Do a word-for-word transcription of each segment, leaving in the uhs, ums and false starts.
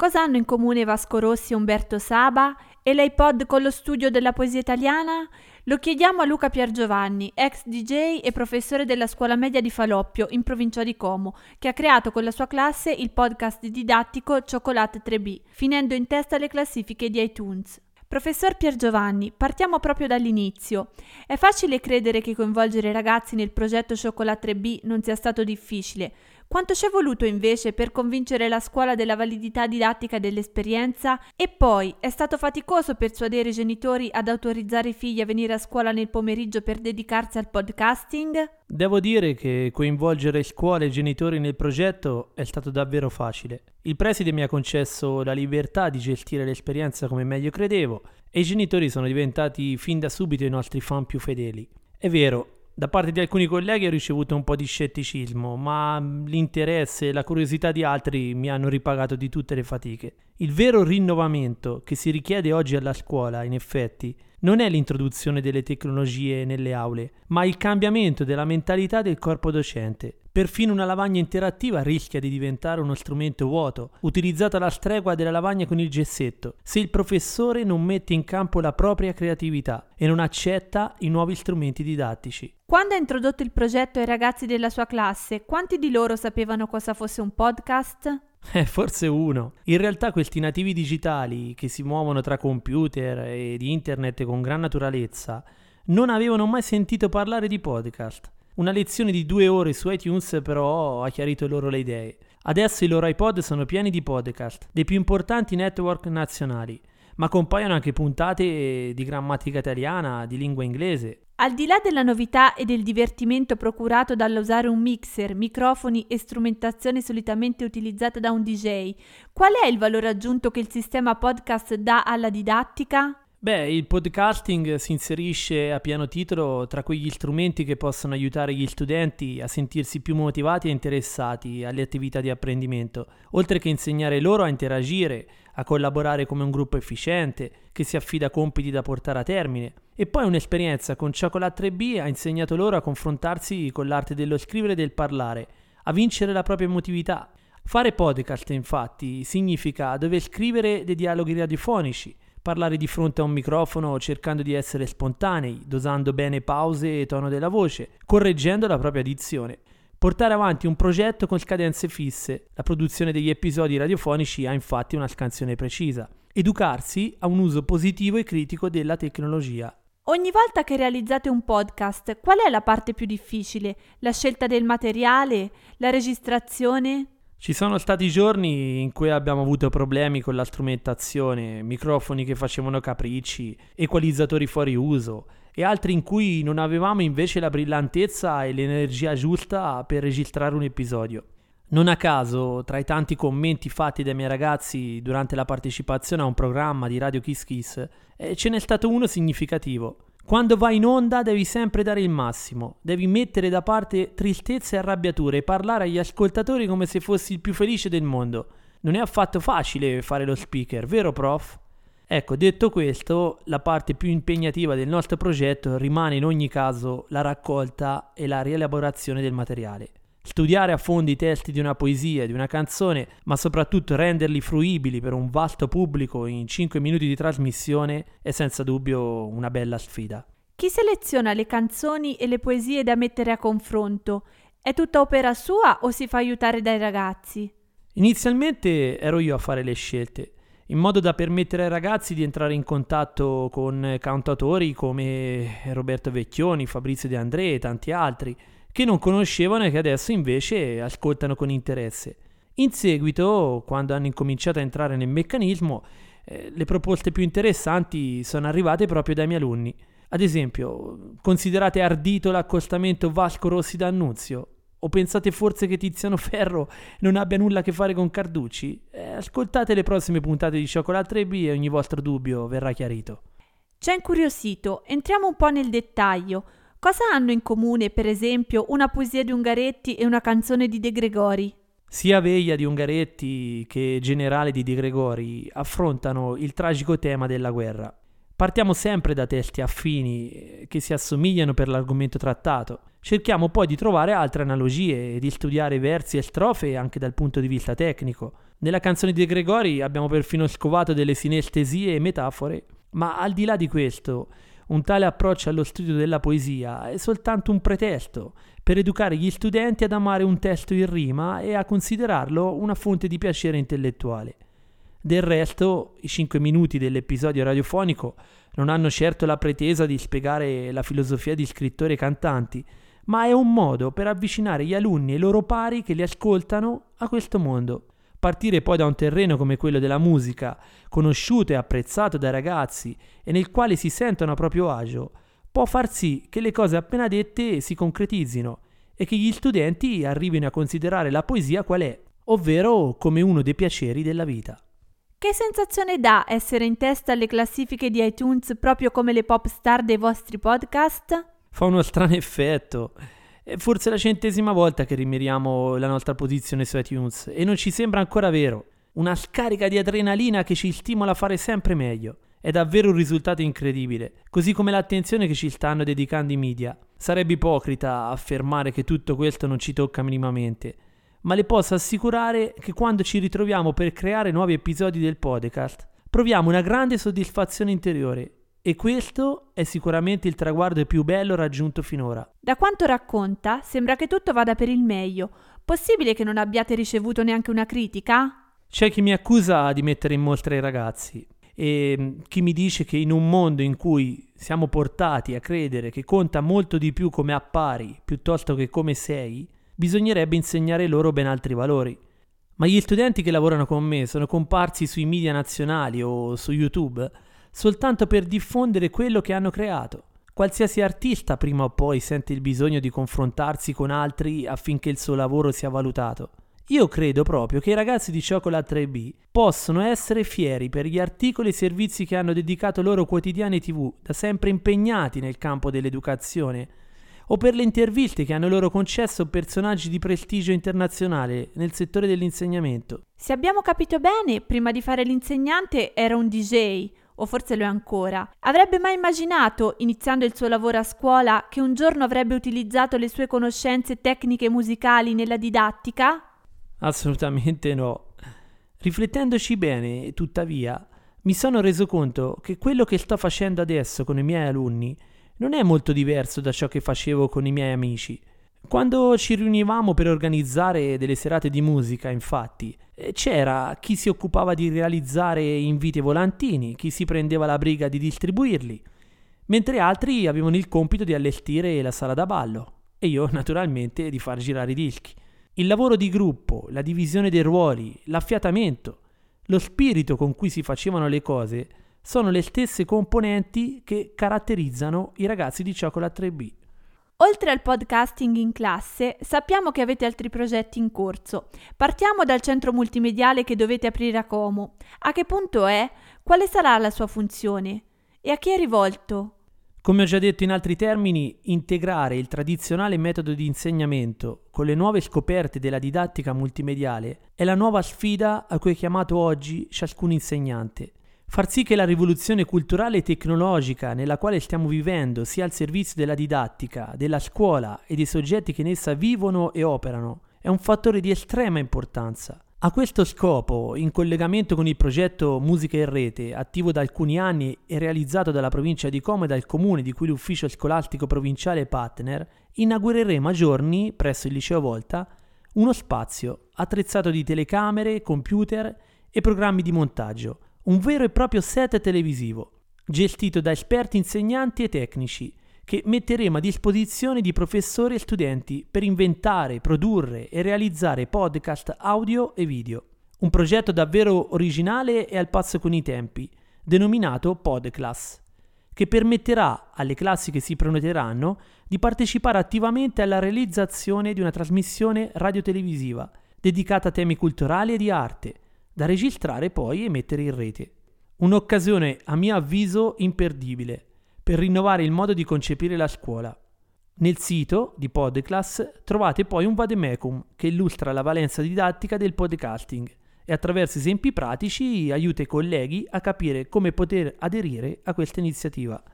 Cosa hanno in comune Vasco Rossi e Umberto Saba e l'iPod con lo studio della poesia italiana? Lo chiediamo a Luca Piergiovanni, ex D J e professore della scuola media di Faloppio, in provincia di Como, che ha creato con la sua classe il podcast didattico Cioccolate tre B, finendo in testa alle classifiche di iTunes. Professor Piergiovanni, partiamo proprio dall'inizio. È facile credere che coinvolgere i ragazzi nel progetto Cioccolate tre B non sia stato difficile. Quanto ci è voluto invece per convincere la scuola della validità didattica dell'esperienza? E poi, è stato faticoso persuadere i genitori ad autorizzare i figli a venire a scuola nel pomeriggio per dedicarsi al podcasting? Devo dire che coinvolgere scuola e genitori nel progetto è stato davvero facile. Il preside mi ha concesso la libertà di gestire l'esperienza come meglio credevo e i genitori sono diventati fin da subito i nostri fan più fedeli. È vero, da parte di alcuni colleghi ho ricevuto un po' di scetticismo, ma l'interesse e la curiosità di altri mi hanno ripagato di tutte le fatiche. Il vero rinnovamento che si richiede oggi alla scuola, in effetti, non è l'introduzione delle tecnologie nelle aule, ma il cambiamento della mentalità del corpo docente. Perfino una lavagna interattiva rischia di diventare uno strumento vuoto, utilizzato alla stregua della lavagna con il gessetto, se il professore non mette in campo la propria creatività e non accetta i nuovi strumenti didattici. Quando ha introdotto il progetto ai ragazzi della sua classe, quanti di loro sapevano cosa fosse un podcast? Eh, forse uno. In realtà questi nativi digitali che si muovono tra computer e di internet con gran naturalezza non avevano mai sentito parlare di podcast. Una lezione di due ore su iTunes però ha chiarito loro le idee. Adesso i loro iPod sono pieni di podcast, dei più importanti network nazionali, ma compaiono anche puntate di grammatica italiana, di lingua inglese. Al di là della novità e del divertimento procurato dall'usare un mixer, microfoni e strumentazione solitamente utilizzata da un D J, qual è il valore aggiunto che il sistema podcast dà alla didattica? Beh, il podcasting si inserisce a pieno titolo tra quegli strumenti che possono aiutare gli studenti a sentirsi più motivati e interessati alle attività di apprendimento, oltre che insegnare loro a interagire, a collaborare come un gruppo efficiente, che si affida a compiti da portare a termine. E poi un'esperienza con Cioccolate tre B ha insegnato loro a confrontarsi con l'arte dello scrivere e del parlare, a vincere la propria emotività. Fare podcast, infatti, significa dover scrivere dei dialoghi radiofonici, parlare di fronte a un microfono cercando di essere spontanei, dosando bene pause e tono della voce, correggendo la propria dizione. Portare avanti un progetto con scadenze fisse. La produzione degli episodi radiofonici ha infatti una scansione precisa. Educarsi a un uso positivo e critico della tecnologia. Ogni volta che realizzate un podcast, qual è la parte più difficile? La scelta del materiale? La registrazione? Ci sono stati giorni in cui abbiamo avuto problemi con la strumentazione, microfoni che facevano capricci, equalizzatori fuori uso, e altri in cui non avevamo invece la brillantezza e l'energia giusta per registrare un episodio. Non a caso, tra i tanti commenti fatti dai miei ragazzi durante la partecipazione a un programma di Radio Kiss Kiss, eh, ce n'è stato uno significativo. Quando vai in onda devi sempre dare il massimo, devi mettere da parte tristezza e arrabbiature e parlare agli ascoltatori come se fossi il più felice del mondo. Non è affatto facile fare lo speaker, vero prof? Ecco, detto questo, la parte più impegnativa del nostro progetto rimane in ogni caso la raccolta e la rielaborazione del materiale. Studiare a fondo i testi di una poesia, di una canzone, ma soprattutto renderli fruibili per un vasto pubblico in cinque minuti di trasmissione è senza dubbio una bella sfida. Chi seleziona le canzoni e le poesie da mettere a confronto? È tutta opera sua o si fa aiutare dai ragazzi? Inizialmente ero io a fare le scelte, in modo da permettere ai ragazzi di entrare in contatto con cantautori come Roberto Vecchioni, Fabrizio De André e tanti altri, che non conoscevano e che adesso invece ascoltano con interesse. In seguito, quando hanno incominciato a entrare nel meccanismo, eh, le proposte più interessanti sono arrivate proprio dai miei alunni. Ad esempio, considerate ardito l'accostamento Vasco Rossi d'Annunzio? O pensate forse che Tiziano Ferro non abbia nulla a che fare con Carducci? Eh, ascoltate le prossime puntate di Cioccolate tre B e ogni vostro dubbio verrà chiarito. Ci ha incuriosito, entriamo un po' nel dettaglio. Cosa hanno in comune, per esempio, una poesia di Ungaretti e una canzone di De Gregori? Sia Veglia di Ungaretti che Generale di De Gregori affrontano il tragico tema della guerra. Partiamo sempre da testi affini che si assomigliano per l'argomento trattato. Cerchiamo poi di trovare altre analogie e di studiare versi e strofe anche dal punto di vista tecnico. Nella canzone di De Gregori abbiamo perfino scovato delle sinestesie e metafore, ma al di là di questo, un tale approccio allo studio della poesia è soltanto un pretesto per educare gli studenti ad amare un testo in rima e a considerarlo una fonte di piacere intellettuale. Del resto, i cinque minuti dell'episodio radiofonico non hanno certo la pretesa di spiegare la filosofia di scrittori e cantanti, ma è un modo per avvicinare gli alunni e i loro pari che li ascoltano a questo mondo. Partire poi da un terreno come quello della musica, conosciuto e apprezzato dai ragazzi e nel quale si sentono a proprio agio, può far sì che le cose appena dette si concretizzino e che gli studenti arrivino a considerare la poesia qual è, ovvero come uno dei piaceri della vita. Che sensazione dà essere in testa alle classifiche di iTunes proprio come le pop star dei vostri podcast? Fa uno strano effetto. È forse la centesima volta che rimiriamo la nostra posizione su iTunes e non ci sembra ancora vero. Una scarica di adrenalina che ci stimola a fare sempre meglio. È davvero un risultato incredibile, così come l'attenzione che ci stanno dedicando i media. Sarebbe ipocrita affermare che tutto questo non ci tocca minimamente, ma le posso assicurare che quando ci ritroviamo per creare nuovi episodi del podcast, proviamo una grande soddisfazione interiore. E questo è sicuramente il traguardo più bello raggiunto finora. Da quanto racconta, sembra che tutto vada per il meglio. Possibile che non abbiate ricevuto neanche una critica? C'è chi mi accusa di mettere in mostra i ragazzi e chi mi dice che in un mondo in cui siamo portati a credere che conta molto di più come appari piuttosto che come sei, bisognerebbe insegnare loro ben altri valori. Ma gli studenti che lavorano con me sono comparsi sui media nazionali o su YouTube soltanto per diffondere quello che hanno creato. Qualsiasi artista prima o poi sente il bisogno di confrontarsi con altri affinché il suo lavoro sia valutato. Io credo proprio che i ragazzi di Cioccolat tre B possono essere fieri per gli articoli e servizi che hanno dedicato loro quotidiani tivù, da sempre impegnati nel campo dell'educazione, o per le interviste che hanno loro concesso personaggi di prestigio internazionale nel settore dell'insegnamento. Se abbiamo capito bene, prima di fare l'insegnante era un D J, o forse lo è ancora. Avrebbe mai immaginato, iniziando il suo lavoro a scuola, che un giorno avrebbe utilizzato le sue conoscenze tecniche musicali nella didattica? Assolutamente no. Riflettendoci bene, tuttavia, mi sono reso conto che quello che sto facendo adesso con i miei alunni non è molto diverso da ciò che facevo con i miei amici. Quando ci riunivamo per organizzare delle serate di musica, infatti, c'era chi si occupava di realizzare inviti e volantini, chi si prendeva la briga di distribuirli, mentre altri avevano il compito di allestire la sala da ballo e io naturalmente di far girare i dischi. Il lavoro di gruppo, la divisione dei ruoli, l'affiatamento, lo spirito con cui si facevano le cose sono le stesse componenti che caratterizzano i ragazzi di Cioccolat tre B. Oltre al podcasting in classe, sappiamo che avete altri progetti in corso. Partiamo dal centro multimediale che dovete aprire a Como. A che punto è? Quale sarà la sua funzione? E a chi è rivolto? Come ho già detto in altri termini, integrare il tradizionale metodo di insegnamento con le nuove scoperte della didattica multimediale è la nuova sfida a cui è chiamato oggi ciascun insegnante. Far sì che la rivoluzione culturale e tecnologica nella quale stiamo vivendo sia al servizio della didattica, della scuola e dei soggetti che in essa vivono e operano è un fattore di estrema importanza. A questo scopo, in collegamento con il progetto Musica in Rete, attivo da alcuni anni e realizzato dalla provincia di Como e dal comune di cui l'ufficio scolastico provinciale è partner, inaugureremo a giorni, presso il liceo Volta, uno spazio attrezzato di telecamere, computer e programmi di montaggio, un vero e proprio set televisivo, gestito da esperti insegnanti e tecnici, che metteremo a disposizione di professori e studenti per inventare, produrre e realizzare podcast audio e video. Un progetto davvero originale e al passo con i tempi, denominato Podclass, che permetterà alle classi che si prenoteranno di partecipare attivamente alla realizzazione di una trasmissione radiotelevisiva dedicata a temi culturali e di arte, da registrare poi e mettere in rete. Un'occasione, a mio avviso, imperdibile per rinnovare il modo di concepire la scuola. Nel sito di Podclass trovate poi un vademecum che illustra la valenza didattica del podcasting e attraverso esempi pratici aiuta i colleghi a capire come poter aderire a questa iniziativa.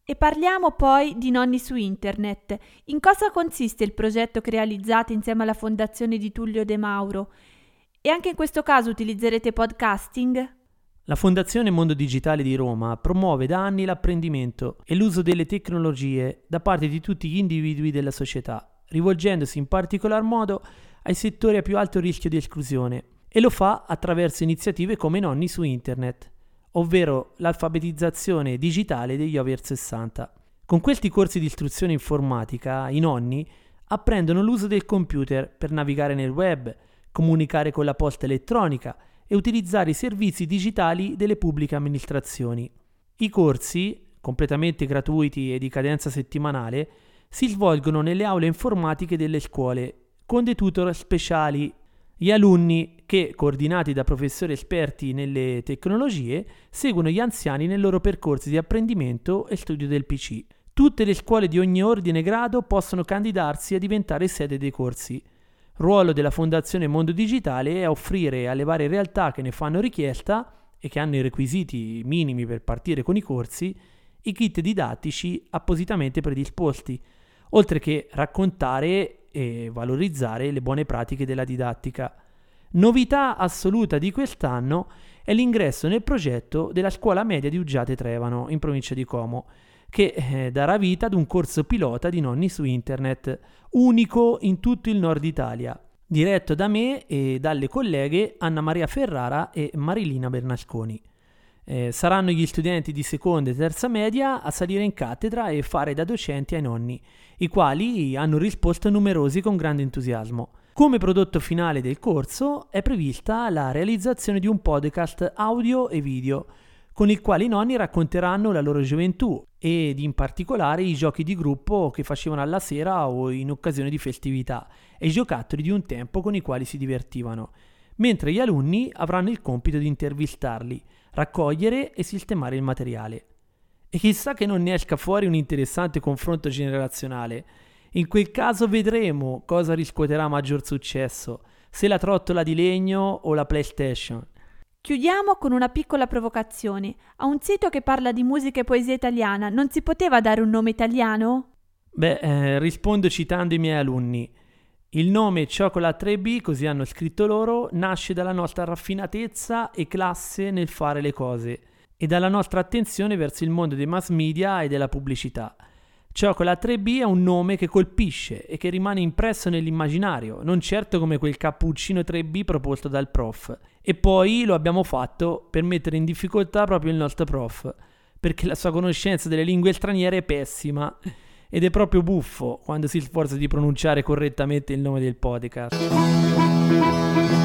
E parliamo poi di Nonni su Internet. In cosa consiste il progetto che realizzate insieme alla Fondazione di Tullio De Mauro? E anche in questo caso utilizzerete podcasting? La Fondazione Mondo Digitale di Roma promuove da anni l'apprendimento e l'uso delle tecnologie da parte di tutti gli individui della società, rivolgendosi in particolar modo ai settori a più alto rischio di esclusione, e lo fa attraverso iniziative come Nonni su Internet, ovvero l'alfabetizzazione digitale degli over sessanta. Con questi corsi di istruzione informatica, i nonni apprendono l'uso del computer per navigare nel web, comunicare con la posta elettronica e utilizzare i servizi digitali delle pubbliche amministrazioni. I corsi, completamente gratuiti e di cadenza settimanale, si svolgono nelle aule informatiche delle scuole, con dei tutor speciali. Gli alunni, che, coordinati da professori esperti nelle tecnologie, seguono gli anziani nei loro percorsi di apprendimento e studio del P C. Tutte le scuole di ogni ordine e grado possono candidarsi a diventare sede dei corsi. Ruolo della Fondazione Mondo Digitale è offrire alle varie realtà che ne fanno richiesta e che hanno i requisiti minimi per partire con i corsi i kit didattici appositamente predisposti, oltre che raccontare e valorizzare le buone pratiche della didattica. Novità assoluta di quest'anno è l'ingresso nel progetto della scuola media di Uggiate Trevano, in provincia di Como, che eh, darà vita ad un corso pilota di Nonni su Internet, unico in tutto il nord Italia, diretto da me e dalle colleghe Anna Maria Ferrara e Marilina Bernasconi. Eh, saranno gli studenti di seconda e terza media a salire in cattedra e fare da docenti ai nonni, i quali hanno risposto numerosi con grande entusiasmo. Come prodotto finale del corso è prevista la realizzazione di un podcast audio e video, con il quale i nonni racconteranno la loro gioventù ed in particolare i giochi di gruppo che facevano alla sera o in occasione di festività e i giocattoli di un tempo con i quali si divertivano, mentre gli alunni avranno il compito di intervistarli, raccogliere e sistemare il materiale. E chissà che non ne esca fuori un interessante confronto generazionale. In quel caso vedremo cosa riscuoterà maggior successo, se la trottola di legno o la PlayStation. Chiudiamo con una piccola provocazione. A un sito che parla di musica e poesia italiana non si poteva dare un nome italiano? Beh, eh, rispondo citando i miei alunni. Il nome Cioccola tre B, così hanno scritto loro, nasce dalla nostra raffinatezza e classe nel fare le cose e dalla nostra attenzione verso il mondo dei mass media e della pubblicità. Cioccola tre B è un nome che colpisce e che rimane impresso nell'immaginario, non certo come quel cappuccino tre B proposto dal prof. E poi lo abbiamo fatto per mettere in difficoltà proprio il nostro prof, perché la sua conoscenza delle lingue straniere è pessima. Ed è proprio buffo quando si sforza di pronunciare correttamente il nome del podcast.